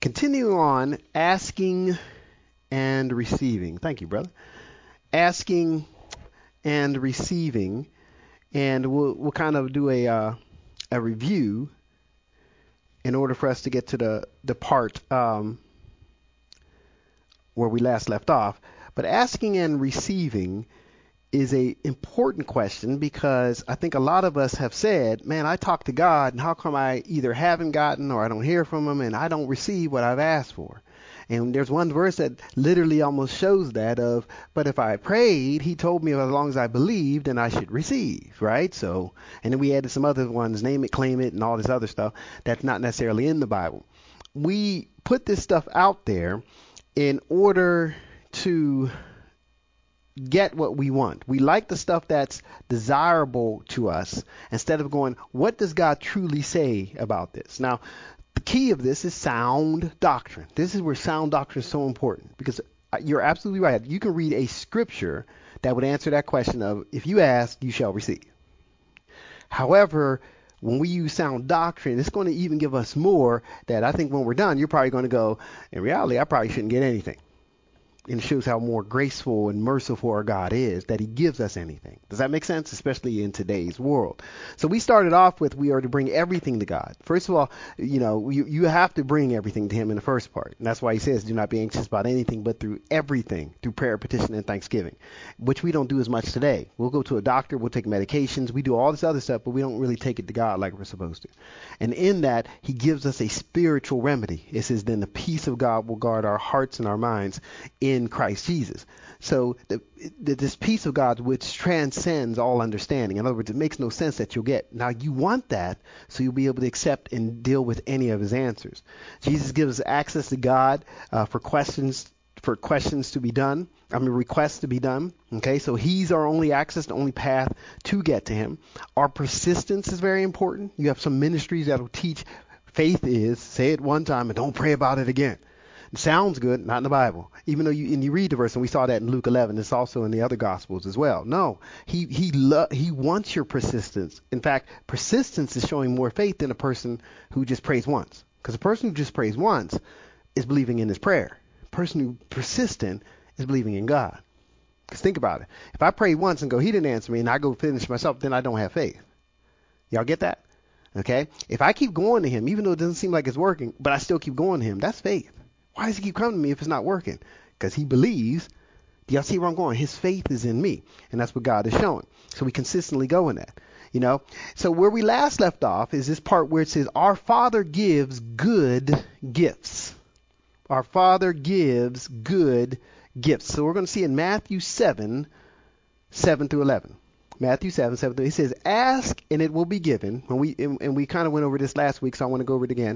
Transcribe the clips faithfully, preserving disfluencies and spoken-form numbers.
Continue on asking and receiving. Thank you, brother. Asking and receiving, and we'll we'll kind of do a uh, a review in order for us to get to the the part um, where we last left off. But asking and receiving is a important question because I think a lot of us have said, man, I talk to God and how come I either haven't gotten or I don't hear from him and I don't receive what I've asked for? And there's one verse that literally almost shows that of, but if I prayed, he told me as long as I believed, then I should receive, right? So, and then we added some other ones, name it, claim it, and all this other stuff that's not necessarily in the Bible. We put this stuff out there in order to get what we want. We like the stuff that's desirable to us instead of going, what does God truly say about this? Now, the key of this is sound doctrine. This is where sound doctrine is so important because you're absolutely right. You can read a scripture that would answer that question of, if you ask, you shall receive. However, when we use sound doctrine, it's going to even give us more that I think when we're done, you're probably going to go, in reality, I probably shouldn't get anything. And it shows how more graceful and merciful our God is, that he gives us anything. Does that make sense? Especially in today's world. So we started off with, we are to bring everything to God. First of all, you know, you, you have to bring everything to him in the first part. And that's why he says, do not be anxious about anything, but through everything, through prayer, petition, and thanksgiving, which we don't do as much today. We'll go to a doctor, we'll take medications, we do all this other stuff, but we don't really take it to God like we're supposed to. And in that, he gives us a spiritual remedy. It says, then the peace of God will guard our hearts and our minds in in Christ Jesus. So the, the, this peace of God which transcends all understanding. In other words, it makes no sense that you'll get. Now you want that so you'll be able to accept and deal with any of his answers. Jesus gives us access to God uh, for questions for questions to be done. I mean requests to be done. Okay, so he's our only access, the only path to get to him. Our persistence is very important. You have some ministries that will teach faith is say it one time and don't pray about it again. It sounds good, not in the Bible. Even though you and you read the verse, and we saw that in Luke eleven, it's also in the other Gospels as well. No, he he lo- he wants your persistence. In fact, persistence is showing more faith than a person who just prays once. Because a person who just prays once is believing in his prayer. A person who persistent is believing in God. Because think about it. If I pray once and go, he didn't answer me, and I go finish myself, then I don't have faith. Y'all get that? Okay? If I keep going to him, even though it doesn't seem like it's working, but I still keep going to him, that's faith. Why does he keep coming to me if it's not working? Because he believes. Do y'all see where I'm going? His faith is in me. And that's what God is showing. So we consistently go in that. You know, so where we last left off is this part where it says, our Father gives good gifts. Our Father gives good gifts. So we're going to see in Matthew seven, seven through eleven. Matthew seven, seven through, he says, ask and it will be given. And we, and, and we kind of went over this last week, so I want to go over it again.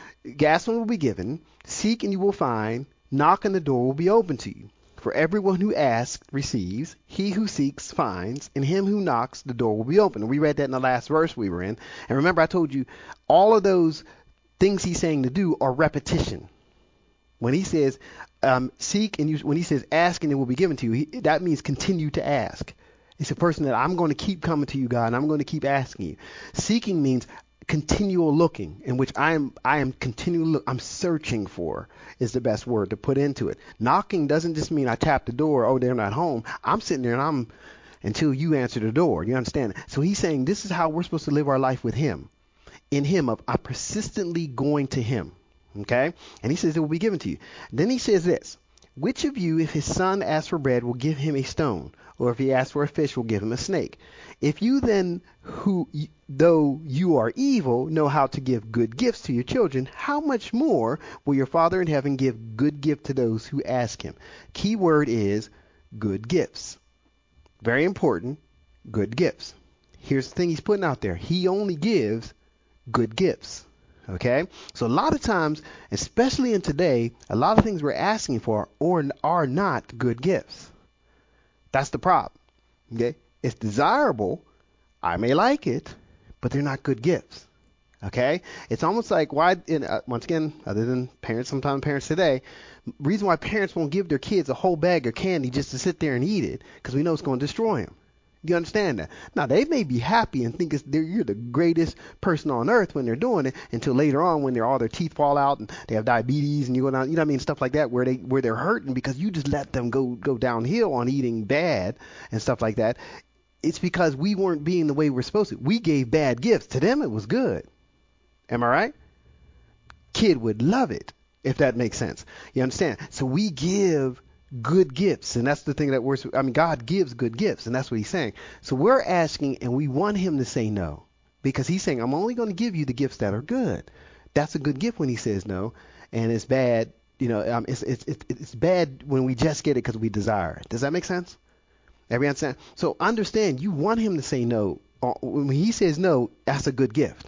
Ask and will be given. Seek and you will find. Knock and the door will be open to you. For everyone who asks receives. He who seeks finds. And him who knocks, the door will be open. And we read that in the last verse we were in. And remember, I told you all of those things he's saying to do are repetition. When he says um, seek and you, when he says ask and it will be given to you, he, that means continue to ask. It's a person that I'm going to keep coming to you, God, and I'm going to keep asking you. Seeking means continual looking, in which I am I am continually look, I'm searching for is the best word to put into it. Knocking doesn't just mean I tap the door, oh, they're not home. I'm sitting there and I'm until you answer the door. You understand? So he's saying this is how we're supposed to live our life with him. In him of I'm persistently going to him. Okay? And he says it will be given to you. Then he says this. Which of you, if his son asks for bread, will give him a stone? Or if he asks for a fish, will give him a snake? If you then, who, though you are evil, know how to give good gifts to your children, how much more will your Father in heaven give good gift to those who ask him? Key word is good gifts. Very important, good gifts. Here's the thing he's putting out there. He only gives good gifts. Okay, so a lot of times, especially in today, a lot of things we're asking for or are not good gifts. That's the problem. Okay, it's desirable. I may like it, but they're not good gifts. Okay, it's almost like why, in, uh, once again, other than parents, sometimes parents today, reason why parents won't give their kids a whole bag of candy just to sit there and eat it, because we know it's going to destroy them. Do you understand that? Now, they may be happy and think it's, they're, you're the greatest person on earth when they're doing it until later on when they're, all their teeth fall out and they have diabetes and you go down, you know what I mean, stuff like that, where, they, where they're hurting because you just let them go, go downhill on eating bad and stuff like that. It's because we weren't being the way we're supposed to. We gave bad gifts. To them, it was good. Am I right? Kid would love it, if that makes sense. You understand? So we give good gifts, and that's the thing that we're, I mean, God gives good gifts, and that's what he's saying. So we're asking, and we want him to say no, because he's saying, I'm only going to give you the gifts that are good. That's a good gift when he says no, and it's bad, you know, um, it's, it's, it's, it's bad when we just get it because we desire it. Does that make sense? Everybody understand? So understand, you want him to say no. When he says no, that's a good gift.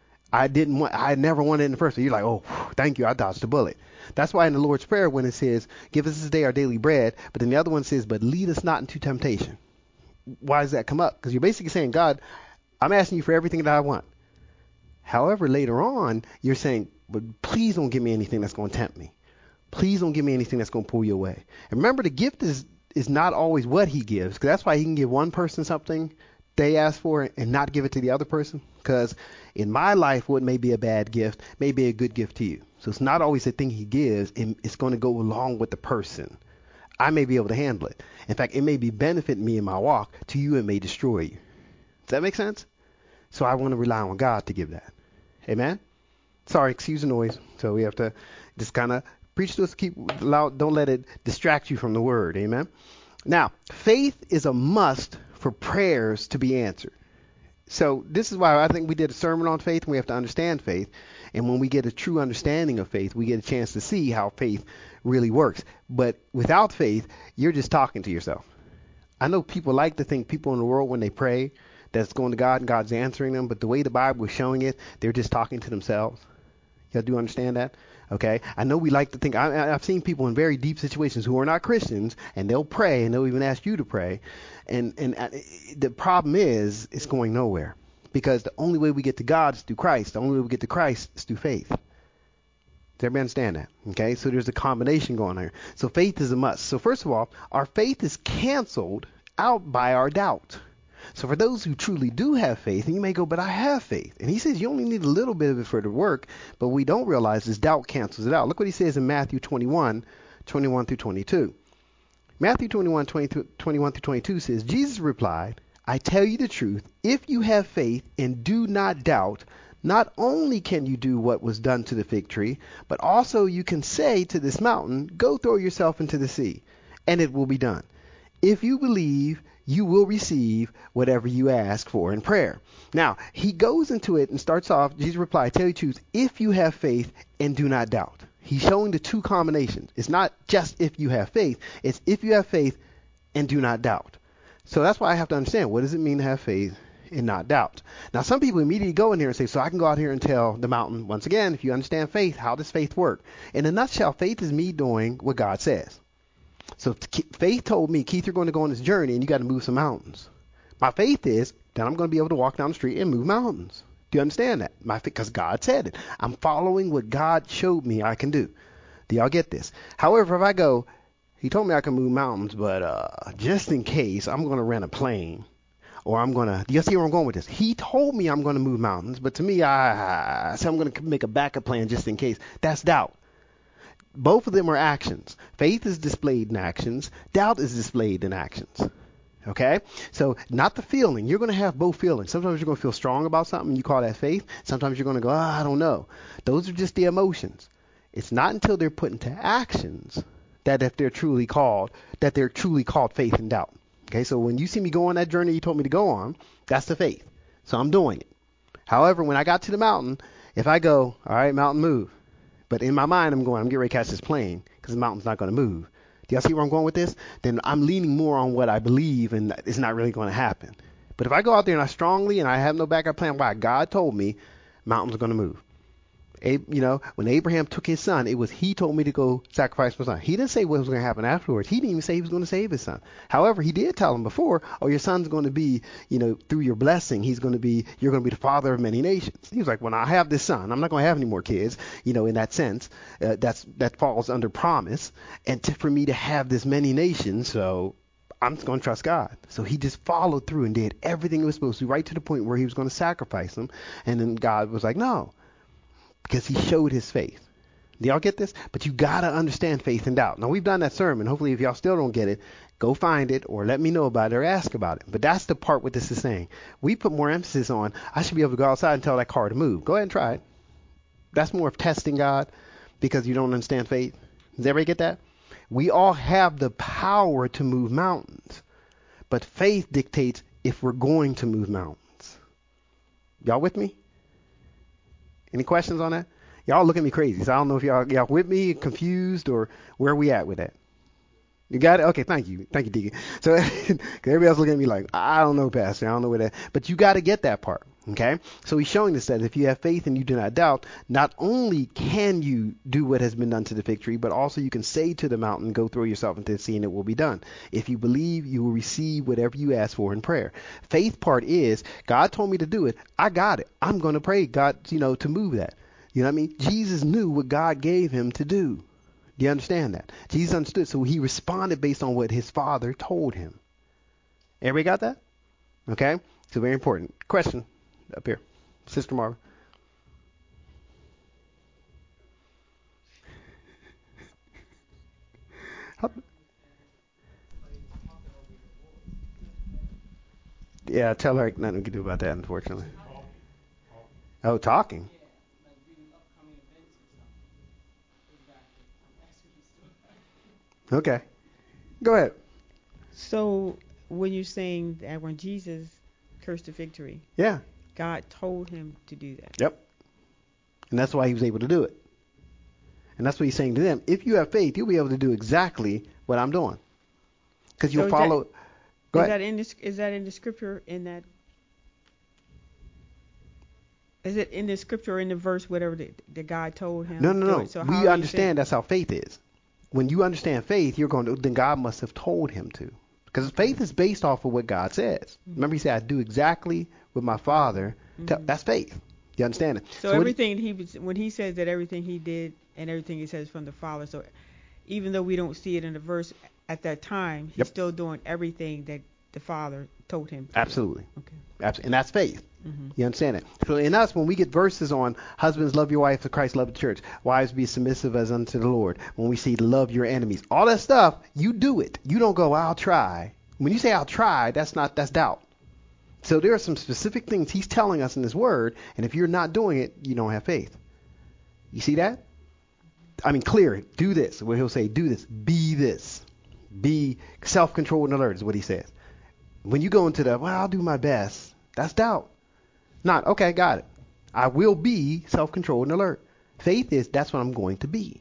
I didn't want, I never wanted it in the first place. You're like, oh, thank you, I dodged a bullet. That's why in the Lord's Prayer, when it says, give us this day our daily bread, but then the other one says, but lead us not into temptation. Why does that come up? Because you're basically saying, God, I'm asking you for everything that I want. However, later on, you're saying, but please don't give me anything that's going to tempt me. Please don't give me anything that's going to pull you away. And remember, the gift is, is not always what he gives, because that's why he can give one person something they ask for and not give it to the other person. Because in my life, what may be a bad gift may be a good gift to you. So it's not always the thing he gives. It's going to go along with the person. I may be able to handle it. In fact, it may be benefiting me in my walk. To you, it may destroy you. Does that make sense? So I want to rely on God to give that. Amen? Sorry, excuse the noise. So we have to just kind of preach to us, keep loud. Don't let it distract you from the word. Amen? Now, faith is a must for prayers to be answered. So this is why I think we did a sermon on faith, and we have to understand faith. And when we get a true understanding of faith, we get a chance to see how faith really works. But without faith, you're just talking to yourself. I know people like to think people in the world, when they pray, that's going to God and God's answering them. But the way the Bible is showing it, they're just talking to themselves. Y'all do understand that? Okay. I know we like to think, I, I've seen people in very deep situations who are not Christians, and they'll pray, and they'll even ask you to pray. And, and uh, the problem is, it's going nowhere. Because the only way we get to God is through Christ. The only way we get to Christ is through faith. Does everybody understand that? Okay. So there's a combination going on here. So faith is a must. So first of all, our faith is canceled out by our doubt. So for those who truly do have faith, and you may go, but I have faith. And he says you only need a little bit of it for it to work, but we don't realize this doubt cancels it out. Look what he says in Matthew twenty-one, twenty-one through twenty-two. Matthew twenty-one, twenty-one through twenty-two says, Jesus replied, I tell you the truth, if you have faith and do not doubt, not only can you do what was done to the fig tree, but also you can say to this mountain, go throw yourself into the sea, and it will be done. If you believe, you will receive whatever you ask for in prayer. Now, he goes into it and starts off, Jesus replied, I tell you the truth, if you have faith and do not doubt. He's showing the two combinations. It's not just if you have faith, it's if you have faith and do not doubt. So that's why I have to understand, what does it mean to have faith and not doubt? Now, some people immediately go in here and say, so I can go out here and tell the mountain, once again, if you understand faith, how does faith work? In a nutshell, faith is me doing what God says. So faith told me, Keith, you're going to go on this journey and you got to move some mountains. My faith is that I'm going to be able to walk down the street and move mountains. Do you understand that? My because God said it. I'm following what God showed me I can do. Do y'all get this? However, if I go, he told me I can move mountains, but uh, just in case, I'm going to rent a plane. Or I'm going to, do you see where I'm going with this? He told me I'm going to move mountains, but to me, I, I say I'm going to make a backup plan just in case. That's doubt. Both of them are actions. Faith is displayed in actions. Doubt is displayed in actions. Okay? So not the feeling. You're going to have both feelings. Sometimes you're going to feel strong about something. You call that faith. Sometimes you're going to go, oh, I don't know. Those are just the emotions. It's not until they're put into actions that if they're truly called, that they're truly called faith and doubt. Okay? So when you see me go on that journey you told me to go on, that's the faith. So I'm doing it. However, when I got to the mountain, if I go, all right, mountain, move. But in my mind, I'm going, I'm getting ready to catch this plane because the mountain's not going to move. Do y'all see where I'm going with this? Then I'm leaning more on what I believe, and it's not really going to happen. But if I go out there and I strongly and I have no backup plan, why God told me, mountains are going to move. You know, when Abraham took his son, it was he told me to go sacrifice my son. He didn't say what was going to happen afterwards. He didn't even say he was going to save his son. However, he did tell him before, oh, your son's going to be, you know, through your blessing, he's going to be, you're going to be the father of many nations. He was like, when I have this son, I'm not going to have any more kids, you know, in that sense. Uh, that's that falls under promise. And to, for me to have this many nations, so I'm just going to trust God. So he just followed through and did everything he was supposed to, right to the point where he was going to sacrifice him. And then God was like, no, because he showed his faith. Do y'all get this? But you got to understand faith and doubt. Now, we've done that sermon. Hopefully, if y'all still don't get it, go find it or let me know about it or ask about it. But that's the part what this is saying. We put more emphasis on, I should be able to go outside and tell that car to move. Go ahead and try it. That's more of testing God because you don't understand faith. Does everybody get that? We all have the power to move mountains, but faith dictates if we're going to move mountains. Y'all with me? Any questions on that? Y'all look at me crazy, so I don't know if y'all y'all with me, confused, or where we at with that. You got it? Okay, thank you. Thank you, Deacon. So everybody else looking at me like, I don't know, Pastor. I don't know where that. But you got to get that part. Okay? So he's showing us that if you have faith and you do not doubt, not only can you do what has been done to the fig tree, but also you can say to the mountain, go throw yourself into the sea and it will be done. If you believe, you will receive whatever you ask for in prayer. Faith part is, God told me to do it. I got it. I'm going to pray God, you know, to move that. You know what I mean? Jesus knew what God gave him to do. Do you understand that? Jesus understood, so he responded based on what his Father told him. Everybody got that? Okay? So very important. Question up here. Sister Marva. Yeah, tell her nothing we can do about that, unfortunately. Oh, talking. Okay. Go ahead. So when you're saying that when Jesus cursed the fig tree, Yeah. God told him to do that. Yep. And that's why he was able to do it. And that's what he's saying to them. If you have faith, you'll be able to do exactly what I'm doing. Because you'll So is follow. that, Go is ahead. that in the, is that in the scripture in that? Is it in the scripture or in the verse, whatever the, the God told him? No, no, to do no. it? So how We are you understand saying- that's how faith is. When you understand faith, you're going to, then God must have told him to. Because faith is based off of what God says. Mm-hmm. Remember, he said, I do exactly what my Father. Mm-hmm. Tell, that's faith. You understand it? So, so everything he was, when he says that everything he did and everything he says from the Father, so even though we don't see it in the verse at that time, he's Yep. still doing everything that the Father told him to. Absolutely. Okay. Absolutely. And that's faith. Mm-hmm. You understand it? So in us, when we get verses on husbands, love your wife as Christ loved the church, wives, be submissive as unto the Lord, when we see love your enemies, all that stuff, you do it. You don't go, I'll try. When you say I'll try, that's not, that's doubt. So there are some specific things he's telling us in his word, and if you're not doing it, you don't have faith. You see that? I mean, clear it. Do this. Where he'll say, do this. Be this. Be self-controlled and alert is what he says. When you go into the, well, I'll do my best, that's doubt. Not, okay, got it. I will be self-controlled and alert. Faith is, that's what I'm going to be.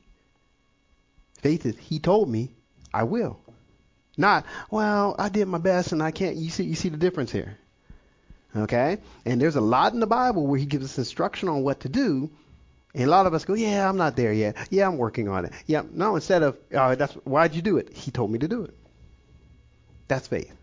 Faith is, he told me, I will. Not, well, I did my best and I can't. You see, you see the difference here. Okay? And there's a lot in the Bible where he gives us instruction on what to do. And a lot of us go, yeah, I'm not there yet. Yeah, I'm working on it. Yeah, no, instead of, uh, that's why'd you do it? He told me to do it. That's faith.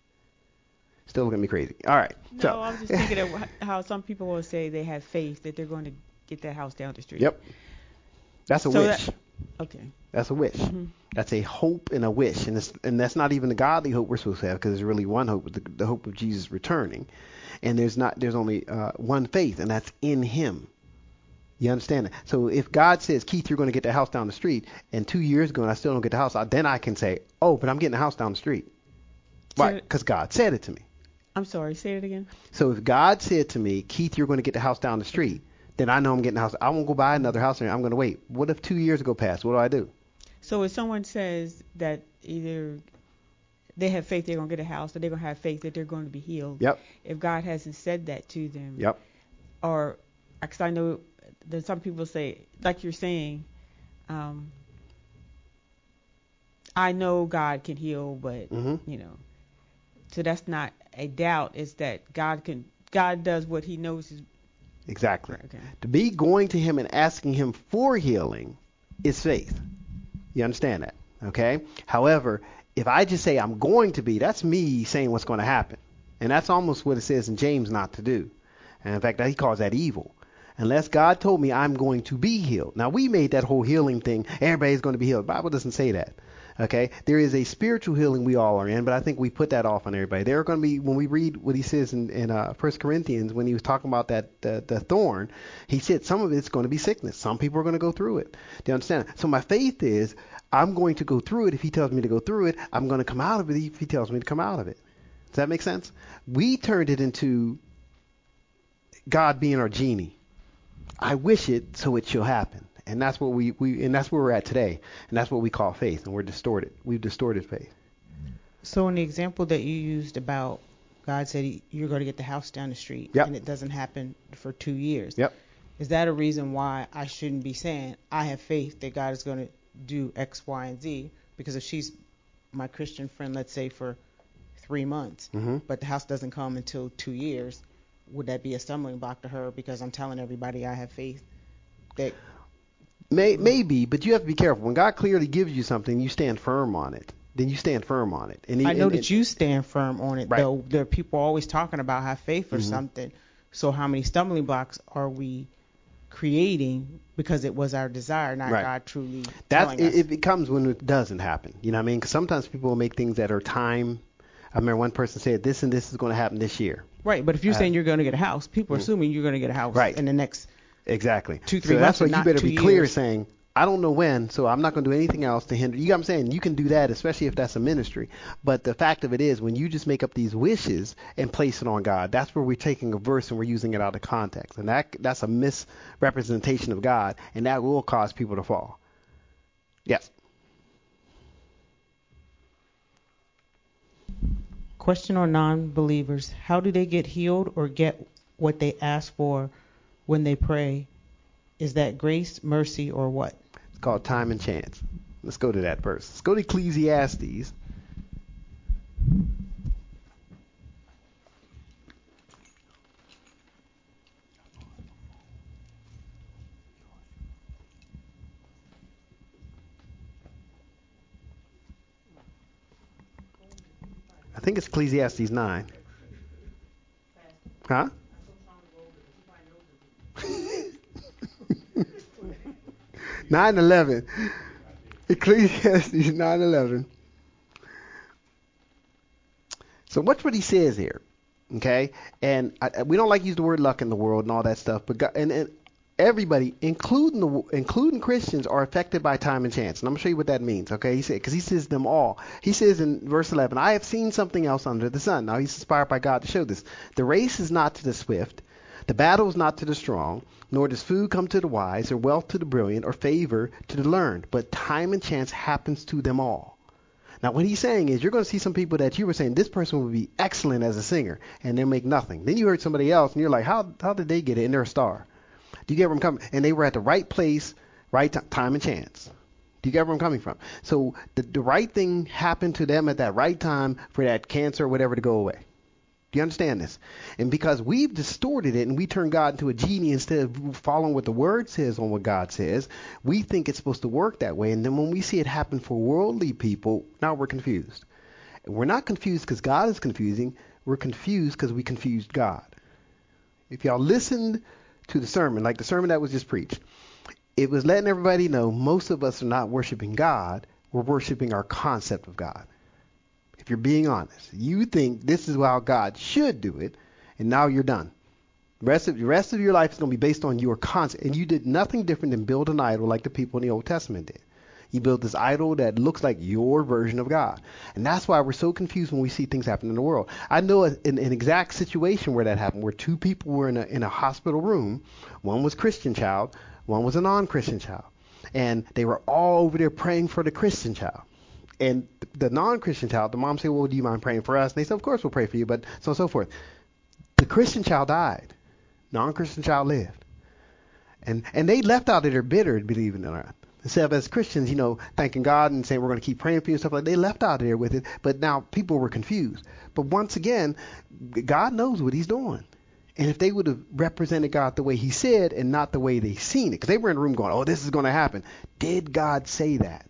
Still looking at me crazy. All right. No, So, I was just thinking of wh- how some people will say they have faith that they're going to get that house down the street. Yep. That's a So wish. that- okay. That's a wish. Mm-hmm. That's a hope and a wish. And it's, and that's not even the godly hope we're supposed to have, because there's really one hope, the, the hope of Jesus returning. And there's not, there's only uh, one faith, and that's in him. You understand that? So if God says, Keith, you're going to get the house down the street, and two years ago and I still don't get the house, then I can say, oh, but I'm getting the house down the street. Why? Because God said it to me. I'm sorry, say it again. So if God said to me, Keith, you're going to get the house down the street, then I know I'm getting the house. I won't go buy another house, and I'm going to wait. What if two years ago passed? What do I do? So if someone says that either they have faith they're going to get a house, or they're going to have faith that they're going to be healed. Yep. If God hasn't said that to them. Yep. Or, because I know that some people say, like you're saying, um, I know God can heal, but, Mm-hmm. you know, so that's not a doubt. It's that God can, God does what he knows is. Exactly. Okay. To be going to him and asking him for healing is faith. You understand that? Okay? However, if I just say I'm going to be, that's me saying what's going to happen. And that's almost what it says in James not to do. And in fact, he calls that evil. Unless God told me I'm going to be healed. Now, we made that whole healing thing, everybody's going to be healed. The Bible doesn't say that. Okay, there is a spiritual healing we all are in, but I think we put that off on everybody. There are going to be, when we read what he says in, in uh, First Corinthians, when he was talking about that the, the thorn, he said some of it's going to be sickness. Some people are going to go through it. Do you understand? So my faith is I'm going to go through it if he tells me to go through it. I'm going to come out of it if he tells me to come out of it. Does that make sense? We turned it into God being our genie. I wish it so it shall happen. And that's what we, we and that's where we're at today. And that's what we call faith. And we're distorted. We've distorted faith. So in the example that you used about God said he, you're going to get the house down the street, yep. and it doesn't happen for two years. Yep. Is that a reason why I shouldn't be saying I have faith that God is going to do X, Y, and Z? Because if she's my Christian friend, let's say for three months, mm-hmm. but the house doesn't come until two years, would that be a stumbling block to her because I'm telling everybody I have faith that... May, maybe, but you have to be careful. When God clearly gives you something, you stand firm on it. Then you stand firm on it. And he, I know and, that and, you stand firm on it, right. though. There are people always talking about have faith for mm-hmm. something. So how many stumbling blocks are we creating because it was our desire, not right. God truly That's, telling it, us? it becomes when it doesn't happen. You know what I mean? Because sometimes people will make things that are time. I remember one person said this and this is going to happen this year. Right, but if you're uh, saying you're going to get a house, people are mm-hmm. assuming you're going to get a house right. in the next... Exactly. Two, three so months. That's why you better be years. clear saying, I don't know when, so I'm not going to do anything else to hinder. You know what I'm saying? You can do that, especially if that's a ministry. But the fact of it is, when you just make up these wishes and place it on God, that's where we're taking a verse and we're using it out of context. And that that's a misrepresentation of God, and that will cause people to fall. Yes. Question on non-believers. How do they get healed or get what they ask for when they pray? Is that grace, mercy, or what? It's called time and chance. Let's go to that verse. Let's go to Ecclesiastes. I think it's Ecclesiastes nine. Huh? nine eleven. Ecclesiastes nine eleven. So watch what he says here, okay? And I, we don't like to use the word luck in the world and all that stuff, but God, and, and everybody, including the including Christians, are affected by time and chance. And I'm gonna show you what that means, okay? He said, because he says them all. He says in verse eleven, I have seen something else under the sun. Now he's inspired by God to show this. The race is not to the swift, the battle is not to the strong, nor does food come to the wise, or wealth to the brilliant, or favor to the learned. But time and chance happens to them all. Now, what he's saying is you're going to see some people that you were saying this person would be excellent as a singer, and they make nothing. Then you heard somebody else, and you're like, how how did they get it? And they're a star. Do you get where I'm coming? And they were at the right place, right t- time and chance. Do you get where I'm coming from? So the, the right thing happened to them at that right time for that cancer or whatever to go away. Do you understand this? And because we've distorted it and we turn God into a genie instead of following what the Word says on what God says, we think it's supposed to work that way. And then when we see it happen for worldly people, now we're confused. And we're not confused because God is confusing. We're confused because we confused God. If y'all listened to the sermon, like the sermon that was just preached, it was letting everybody know most of us are not worshiping God. We're worshiping our concept of God. If you're being honest, you think this is how God should do it, and now you're done. The rest of the rest of your life is going to be based on your concept, and you did nothing different than build an idol like the people in the Old Testament did. You built this idol that looks like your version of God, and that's why we're so confused when we see things happen in the world. I know an, an exact situation where that happened, where two people were in a in a hospital room. One was a Christian child, one was a non-Christian child, and they were all over there praying for the Christian child. And the non-Christian child, the mom said, well, do you mind praying for us? And they said, of course we'll pray for you, but so on and so forth. The Christian child died. Non-Christian child lived. And and they left out of there bitter, believe it or not. Instead of as Christians, you know, thanking God and saying we're going to keep praying for you and stuff like that, they left out of there with it. But now people were confused. But once again, God knows what he's doing. And if they would have represented God the way he said and not the way they seen it, because they were in the room going, oh, this is going to happen. Did God say that?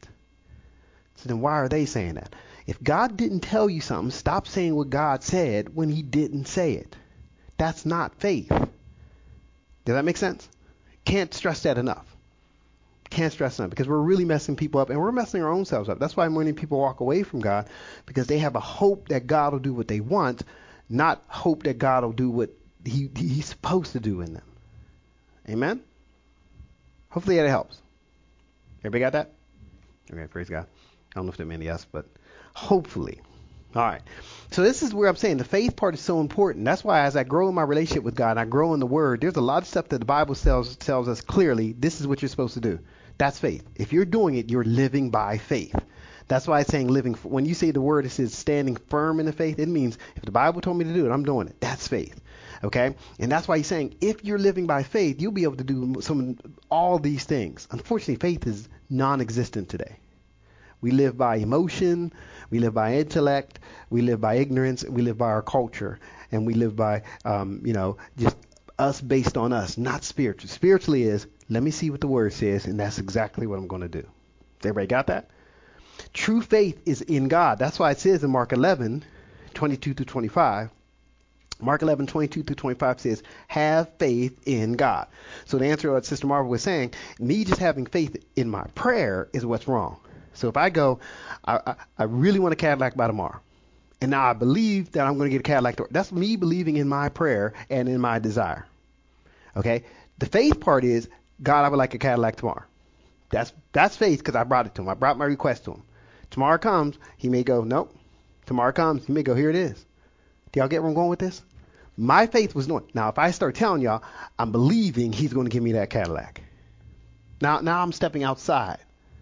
So then why are they saying that? If God didn't tell you something, stop saying what God said when he didn't say it. That's not faith. Does that make sense? Can't stress that enough. Can't stress enough, because we're really messing people up, and we're messing our own selves up. That's why many people walk away from God, because they have a hope that God will do what they want, not hope that God will do what he, he's supposed to do in them. Amen? Hopefully that helps. Everybody got that? Okay, praise God. I don't know if there are many else, but hopefully. All right. So this is where I'm saying the faith part is so important. That's why as I grow in my relationship with God and I grow in the Word, there's a lot of stuff that the Bible tells, tells us clearly, this is what you're supposed to do. That's faith. If you're doing it, you're living by faith. That's why it's saying living. When you say the word, it says standing firm in the faith. It means if the Bible told me to do it, I'm doing it. That's faith. Okay? And that's why he's saying if you're living by faith, you'll be able to do some all these things. Unfortunately, faith is non-existent today. We live by emotion, we live by intellect, we live by ignorance, we live by our culture, and we live by, um, you know, just us based on us, not spiritual. Spiritually is, let me see what the word says, and that's exactly what I'm going to do. Everybody got that? True faith is in God. That's why it says in Mark eleven, twenty-two through twenty-five, Mark eleven, twenty-two through twenty-five says, have faith in God. So to answer what Sister Marvel was saying, me just having faith in my prayer is what's wrong. So if I go, I, I, I really want a Cadillac by tomorrow, and now I believe that I'm going to get a Cadillac. To, that's me believing in my prayer and in my desire. Okay? The faith part is, God, I would like a Cadillac tomorrow. That's that's faith because I brought it to him. I brought my request to him. Tomorrow comes, he may go, nope. Tomorrow comes, he may go, here it is. Do y'all get where I'm going with this? My faith was doing. Now, if I start telling y'all, I'm believing he's going to give me that Cadillac. Now, now I'm stepping outside.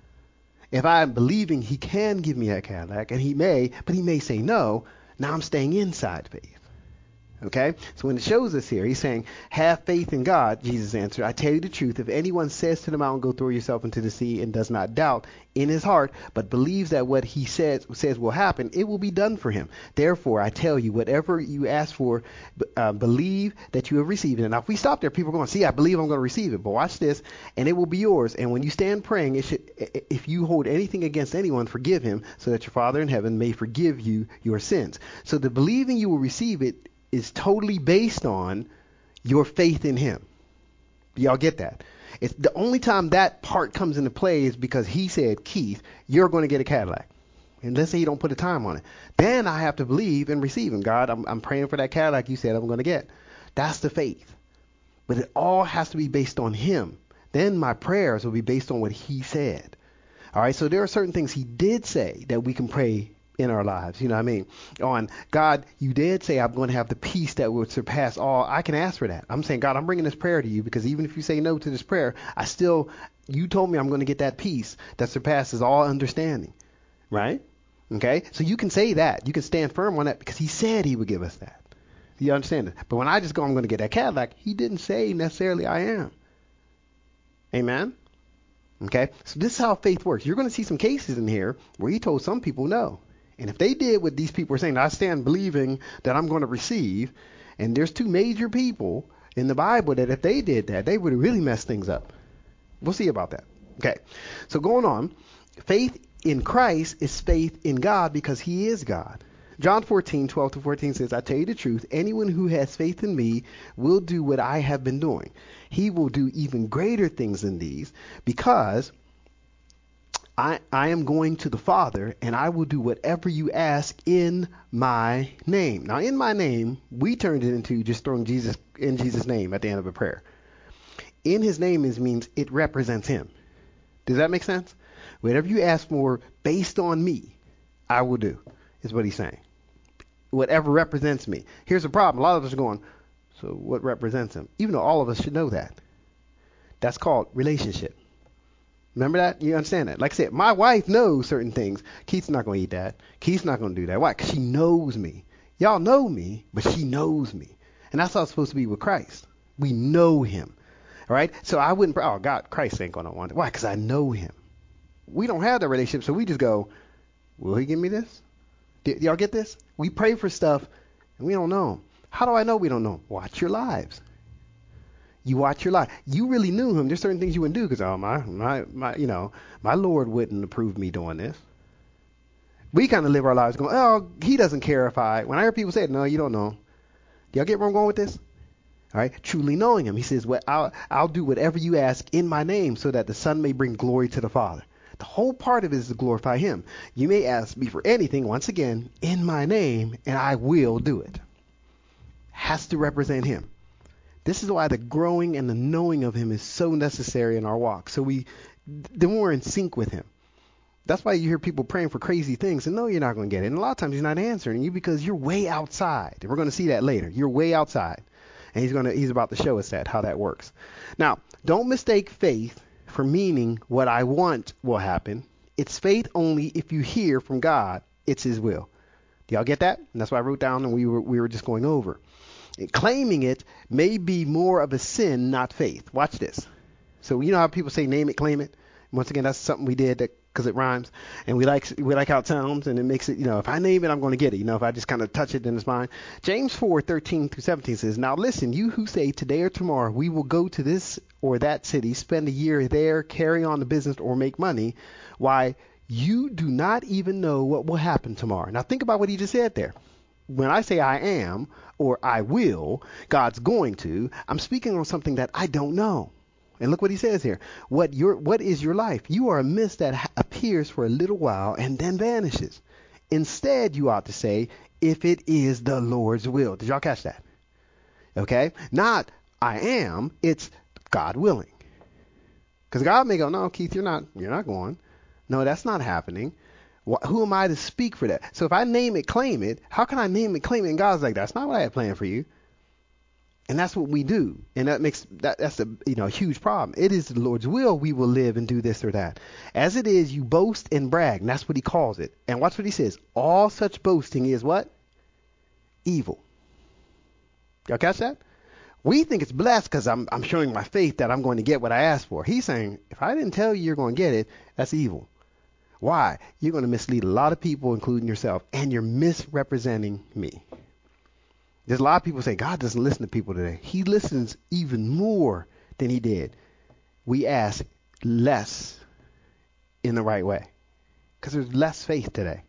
If I'm believing he can give me that Cadillac, and he may, but he may say no, now I'm staying inside faith. Okay? So when it shows us here, he's saying, have faith in God. Jesus answered, I tell you the truth. If anyone says to the mountain, go throw yourself into the sea, and does not doubt in his heart, but believes that what he says, says will happen, it will be done for him. Therefore, I tell you, whatever you ask for, uh, believe that you have received it. Now, if we stop there, people are going to see, I believe I'm going to receive it. But watch this, and it will be yours. And when you stand praying, it should, if you hold anything against anyone, forgive him, so that your Father in heaven may forgive you your sins. So the believing you will receive it is totally based on your faith in him. Y'all get that? It's the only time that part comes into play is because he said, Keith, you're going to get a Cadillac. And let's say you don't put a time on it. Then I have to believe and receive him. God, I'm, I'm praying for that Cadillac you said I'm going to get. That's the faith. But it all has to be based on him. Then my prayers will be based on what he said. All right, so there are certain things he did say that we can pray in our lives. You know what I mean? On God, you did say I'm going to have the peace that would surpass all. I can ask for that. I'm saying, God, I'm bringing this prayer to you because even if you say no to this prayer, I still, you told me I'm going to get that peace that surpasses all understanding. Right? Okay? So you can say that. You can stand firm on that because he said he would give us that. Do you understand it? But when I just go, I'm going to get that Cadillac, he didn't say necessarily I am. Amen? Okay? So this is how faith works. You're going to see some cases in here where he told some people no. And if they did what these people are saying, I stand believing that I'm going to receive, and there's two major people in the Bible that if they did that, they would really mess things up. We'll see about that. Okay, so going on, faith in Christ is faith in God because he is God. John fourteen, twelve to fourteen says, I tell you the truth, anyone who has faith in me will do what I have been doing. He will do even greater things than these because I, I am going to the Father, and I will do whatever you ask in my name. Now, in my name, we turned it into just throwing Jesus in Jesus' name at the end of a prayer. In his name is means it represents him. Does that make sense? Whatever you ask for based on me, I will do, is what he's saying. Whatever represents me. Here's the problem. A lot of us are going, so what represents him? Even though all of us should know that. That's called relationship. Remember that? You understand that? Like I said, my wife knows certain things. Keith's not going to eat that. Keith's not going to do that. Why? Because she knows me. Y'all know me, but she knows me. And that's how it's supposed to be with Christ. We know him. All right? So I wouldn't, oh, God, Christ ain't going to want it. Why? Because I know him. We don't have that relationship, so we just go, will he give me this? D- y'all get this? We pray for stuff, and we don't know him. How do I know we don't know him? Watch your lives. You watch your life. You really knew him. There's certain things you wouldn't do because, oh, my, my, my, you know, my Lord wouldn't approve me doing this. We kind of live our lives going, oh, he doesn't care if I, when I hear people say it, no, you don't know. Do y'all get where I'm going with this? All right, truly knowing him. He says, well, I'll, I'll do whatever you ask in my name so that the Son may bring glory to the Father. The whole part of it is to glorify him. You may ask me for anything, once again, in my name, and I will do it. Has to represent him. This is why the growing and the knowing of him is so necessary in our walk. So we, then we're in sync with him. That's why you hear people praying for crazy things and no, you're not going to get it. And a lot of times he's not answering you because you're way outside. And we're going to see that later. You're way outside. And he's going to, he's about to show us that, how that works. Now, don't mistake faith for meaning what I want will happen. It's faith only if you hear from God, it's his will. Do y'all get that? And that's why I wrote down and we were, we were just going over. And claiming it may be more of a sin, not faith. Watch this. So you know how people say name it, claim it? Once again, that's something we did that because it rhymes, and we like we like how it sounds, and it makes it, you know, if I name it, I'm going to get it. You know, if I just kind of touch it, then it's mine. James four, thirteen through seventeen says, now listen, you who say today or tomorrow we will go to this or that city, spend a year there, carry on the business, or make money, why, you do not even know what will happen tomorrow. Now think about what he just said there. When I say I am or I will, God's going to, I'm speaking on something that I don't know. And look what he says here. What your what is your life? You are a mist that ha- appears for a little while and then vanishes. Instead, you ought to say, if it is the Lord's will. Did y'all catch that? Okay? Not I am, it's God willing. Because God may go, no, Keith, you're not you're not going. No, that's not happening. Wh- who am I to speak for that? So if I name it, claim it, how can I name it, claim it? And God's like, that's not what I had planned for you. And that's what we do. And that makes that that's a you know a huge problem. It is the Lord's will we will live and do this or that. As it is, you boast and brag. And that's what he calls it. And watch what he says. All such boasting is what? Evil. Y'all catch that? We think it's blessed because I'm I'm showing my faith that I'm going to get what I asked for. He's saying, if I didn't tell you you're going to get it, that's evil. Why? You're going to mislead a lot of people, including yourself, and you're misrepresenting me. There's a lot of people say God doesn't listen to people today. He listens even more than he did. We ask less in the right way because there's less faith today.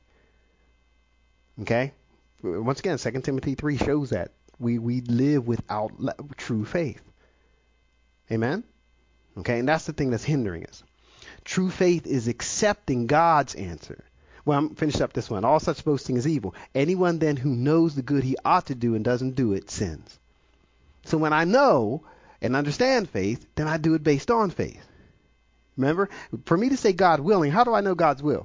Okay? Once again, Second Timothy three shows that. We, we live without le- true faith. Amen? Okay, and that's the thing that's hindering us. True faith is accepting God's answer. Well, I'm finished up this one. All such boasting is evil. Anyone then who knows the good he ought to do and doesn't do it sins. So when I know and understand faith, then I do it based on faith. Remember, for me to say God willing, how do I know God's will?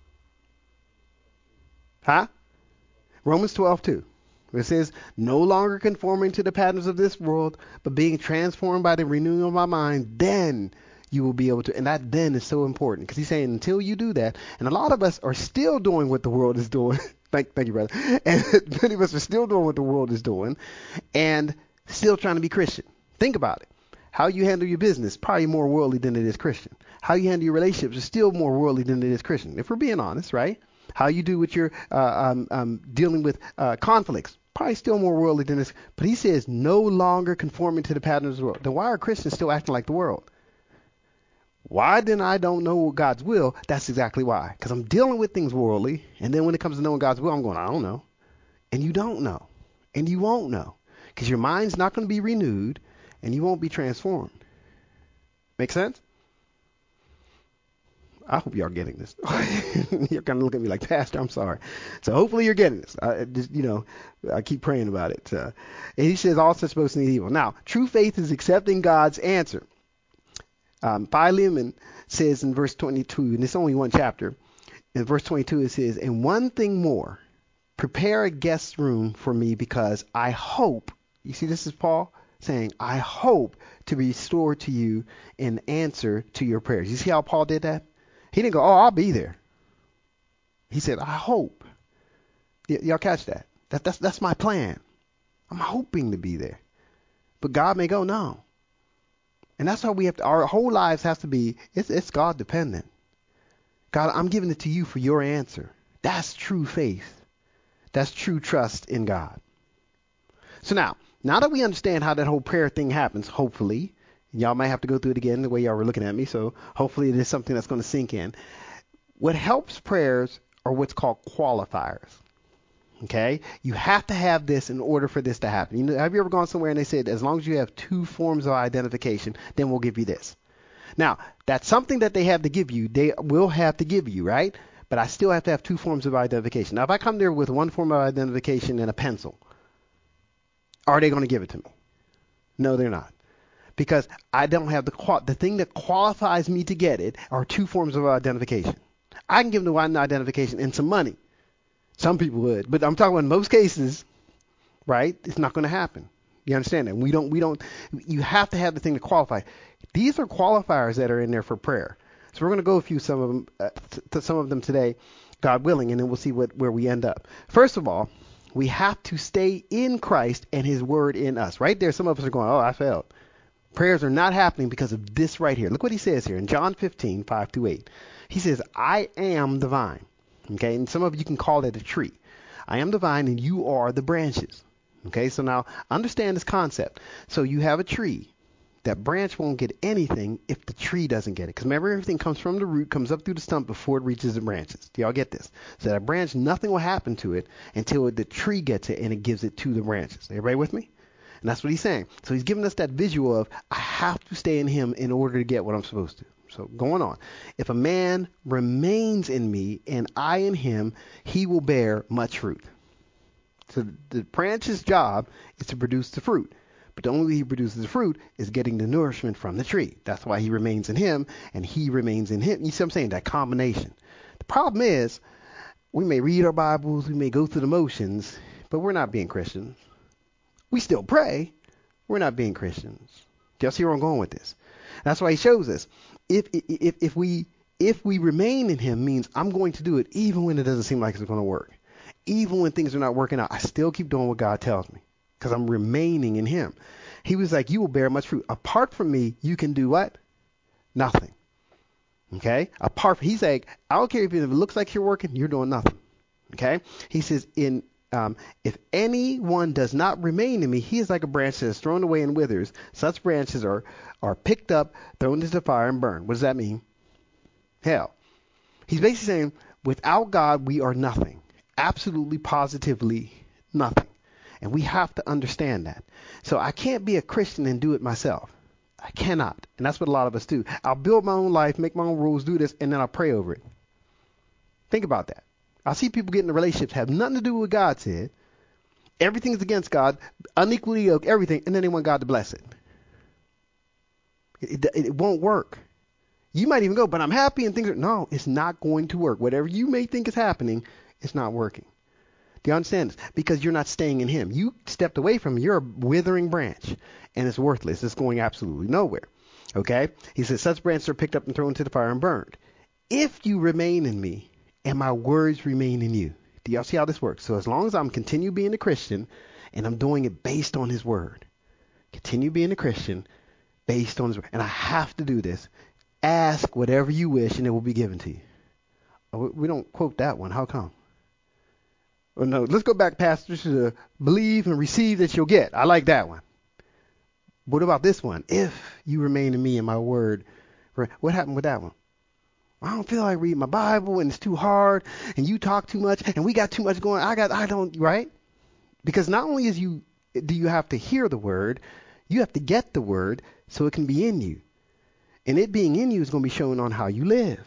Huh? Romans twelve two. It says, no longer conforming to the patterns of this world, but being transformed by the renewing of my mind, then you will be able to, and that then is so important because he's saying until you do that, and a lot of us are still doing what the world is doing. thank, thank you, brother. And many of us are still doing what the world is doing and still trying to be Christian. Think about it. How you handle your business, probably more worldly than it is Christian. How you handle your relationships is still more worldly than it is Christian, if we're being honest, right? How you do with your uh, um, um, dealing with uh, conflicts, probably still more worldly than this. But he says no longer conforming to the patterns of the world. Then why are Christians still acting like the world? Why then I don't know God's will? That's exactly why. Because I'm dealing with things worldly, and then when it comes to knowing God's will, I'm going, I don't know. And you don't know. And you won't know. Because your mind's not going to be renewed, and you won't be transformed. Make sense? I hope y'all getting this. You're kind of looking at me like, Pastor, I'm sorry. So hopefully you're getting this. I just, you know, I keep praying about it. Uh, and he says all such boasting is evil. Now, true faith is accepting God's answer. Um, Philemon says in verse twenty-two, and it's only one chapter. In verse twenty-two, it says, and one thing more, prepare a guest room for me because I hope, you see, this is Paul saying, I hope to be restored to you in answer to your prayers. You see how Paul did that? He didn't go, oh, I'll be there. He said, I hope. Y- y'all catch that? that that's, that's my plan. I'm hoping to be there. But God may go, no. And that's how we have to, our whole lives has to be, it's, it's God dependent. God, I'm giving it to you for your answer. That's true faith. That's true trust in God. So now, now that we understand how that whole prayer thing happens, hopefully, y'all might have to go through it again the way y'all were looking at me. So hopefully it is something that's going to sink in. What helps prayers are what's called qualifiers. Okay? You have to have this in order for this to happen. You know, have you ever gone somewhere and they said, as long as you have two forms of identification, then we'll give you this? Now, that's something that they have to give you. They will have to give you, right? But I still have to have two forms of identification. Now, if I come there with one form of identification and a pencil, are they going to give it to me? No, they're not. Because I don't have the qual- the thing that qualifies me to get it are two forms of identification. I can give them one identification and some money. Some people would, but I'm talking about in most cases, right? It's not going to happen. You understand that? We don't. We don't. You have to have the thing to qualify. These are qualifiers that are in there for prayer. So we're going to go through some of them, uh, to some of them today, God willing, and then we'll see what where we end up. First of all, we have to stay in Christ and His Word in us. Right there, some of us are going, "Oh, I failed." Prayers are not happening because of this right here. Look what He says here in John fifteen, five through eight. He says, "I am the vine." Okay, and some of you can call it a tree. I am the vine, and you are the branches. Okay, so now understand this concept. So you have a tree. That branch won't get anything if the tree doesn't get it. Because remember, everything comes from the root, comes up through the stump before it reaches the branches. Do y'all get this? So that branch, nothing will happen to it until the tree gets it and it gives it to the branches. Everybody with me? And that's what he's saying. So he's giving us that visual of, I have to stay in him in order to get what I'm supposed to. So going on. If a man remains in me and I in him, he will bear much fruit. So the branch's job is to produce the fruit. But the only way he produces the fruit is getting the nourishment from the tree. That's why he remains in him and he remains in him. You see what I'm saying? That combination. The problem is, we may read our Bibles, we may go through the motions, but we're not being Christians. We still pray. We're not being Christians. Do y'all see where I'm going with this? That's why he shows us. If, if, if we if we remain in him means I'm going to do it even when it doesn't seem like it's going to work. Even when things are not working out, I still keep doing what God tells me. Because I'm remaining in him. He was like, you will bear much fruit. Apart from me, you can do what? Nothing. Okay? Apart from, he's like, I don't care if it looks like you're working, you're doing nothing. Okay? He says, in um, if anyone does not remain in me, he is like a branch that is thrown away and withers. Such branches are, are picked up, thrown into the fire, and burned. What does that mean? Hell. He's basically saying, without God, we are nothing. Absolutely, positively nothing. And we have to understand that. So I can't be a Christian and do it myself. I cannot. And that's what a lot of us do. I'll build my own life, make my own rules, do this, and then I'll pray over it. Think about that. I see people get into relationships, have nothing to do with what God said. Everything's against God, unequally yoked, everything, and then they want God to bless it. It, it. it won't work. You might even go, but I'm happy and things are... No, it's not going to work. Whatever you may think is happening, it's not working. Do you understand this? Because you're not staying in him. You stepped away from him. You're a withering branch, and it's worthless. It's going absolutely nowhere. Okay? He says, such branches are picked up and thrown into the fire and burned. If you remain in me, and my words remain in you. Do y'all see how this works? So as long as I'm continue being a Christian, and I'm doing it based on his word. Continue being a Christian based on his word. And I have to do this. Ask whatever you wish, and it will be given to you. We don't quote that one. How come? Oh, no, let's go back, Pastor, to the believe and receive that you'll get. I like that one. What about this one? If you remain in me and my word. What happened with that one? I don't feel like reading my Bible and it's too hard and you talk too much and we got too much going. I got, I don't, right? Because not only is you, do you have to hear the word, you have to get the word so it can be in you. And it being in you is going to be shown on how you live.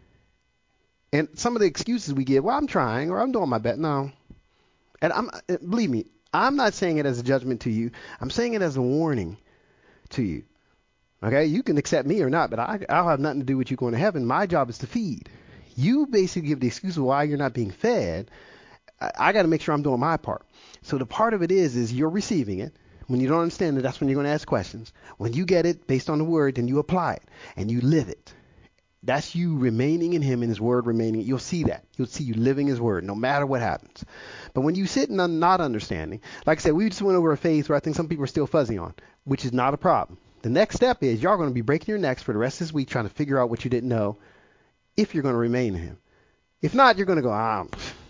And some of the excuses we give, well, I'm trying or I'm doing my best. No. And I'm, believe me, I'm not saying it as a judgment to you. I'm saying it as a warning to you. Okay? You can accept me or not, but I, I'll have nothing to do with you going to heaven. My job is to feed. You basically give the excuse of why you're not being fed. I, I got to make sure I'm doing my part. So the part of it is, is you're receiving it. When you don't understand it, that's when you're going to ask questions. When you get it based on the word, then you apply it and you live it. That's you remaining in him and his word remaining. You'll see that. You'll see you living his word no matter what happens. But when you sit and not understanding, like I said, we just went over a phase where I think some people are still fuzzy on, which is not a problem. The next step is y'all going to be breaking your necks for the rest of this week trying to figure out what you didn't know if you're going to remain in him. If not, you're going to go, ah,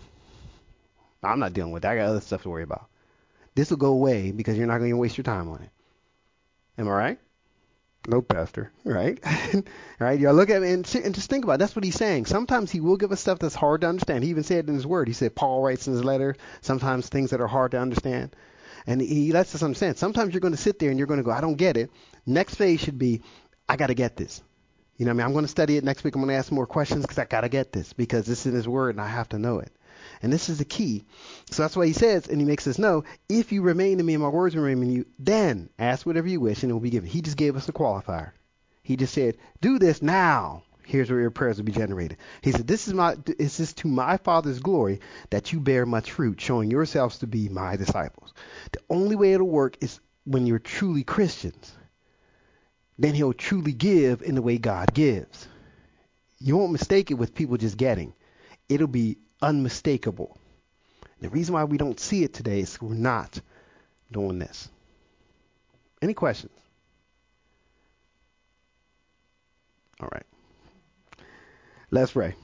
I'm not dealing with that. I got other stuff to worry about. This will go away because you're not going to waste your time on it. Am I right? No, pastor. Right? Right? Y'all look at it and, and just think about it. That's what he's saying. Sometimes he will give us stuff that's hard to understand. He even said in his word. He said Paul writes in his letter sometimes things that are hard to understand. And he lets us understand. Sometimes you're going to sit there and you're going to go, I don't get it. Next phase should be, I got to get this. You know what I mean? I'm going to study it next week. I'm going to ask more questions because I got to get this because this is in his word and I have to know it. And this is the key. So that's why he says, and he makes us know, if you remain in me and my words remain in you, then ask whatever you wish and it will be given. He just gave us a qualifier. He just said, do this now. Here's where your prayers will be generated. He said, this is my, is this to my Father's glory that you bear much fruit, showing yourselves to be my disciples. The only way it'll work is when you're truly Christians. Then he'll truly give in the way God gives. You won't mistake it with people just getting. It'll be unmistakable. The reason why we don't see it today is we're not doing this. Any questions? All right. Let's pray.